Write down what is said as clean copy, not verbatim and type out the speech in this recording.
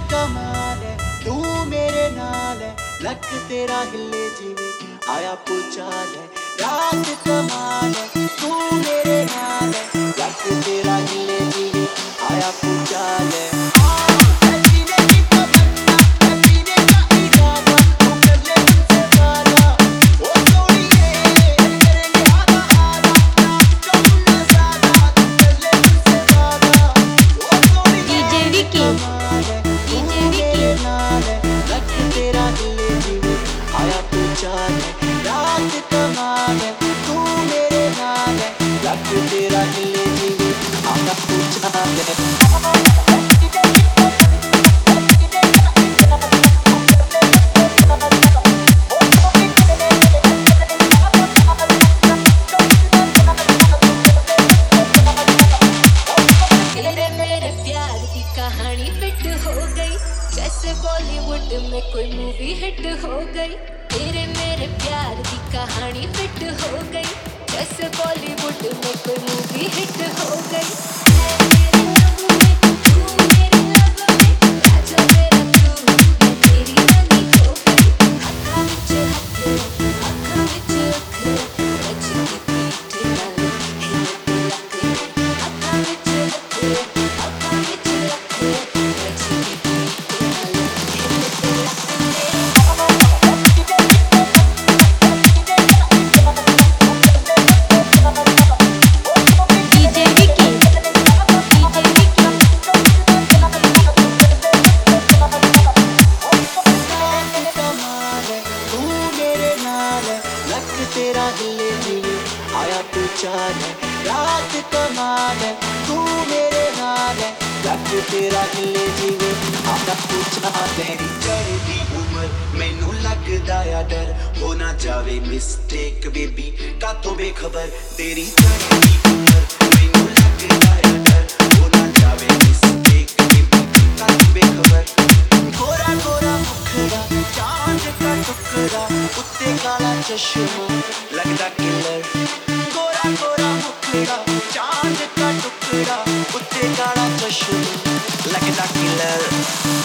कमाल है तू मेरे नाल है लक तेरा हिले जिवे आया पुचाल है रात कमाल है तू मेरे नाल है लक तेरा हिले जिवे आया पुचाल है तेरा हिले जीवे आया पुचाल है जैसे बॉलीवुड में कोई मूवी हिट हो गई तेरे मेरे प्यार की कहानी फिट हो गई जैसे बॉलीवुड में कोई मूवी हिट हो गई मेरे लव में तू मेरे लव में राजा मेरा तू मैं तेरी रानी हो गई आँखां विच अख रचती पीठ नाल हिलते लक आँखां विच अख रचती पीठ नाल हिलते तेरा हिले जिवे आया पुचाल है रात कमाल है तू मेरे नाल है लक तेरा हिले जिवे आया पुचाल है चढ़दी उम्र मैनू लगदा या डर हो ना जावे मिस्टेक बेबी कातों बेखबर तेरी चढ़दी उम्र मैनू लगदा या डर हो ना जावे मिस्टेक बेबी कातों बेखबर गोरा गोरा मुखड़ा चांद का टुकड़ा उत्ते काला चश्मा लगदा किलर गोरा गोरा मुखड़ा चांद का टुकड़ा उत्ते काला चश्मा लगदा किलर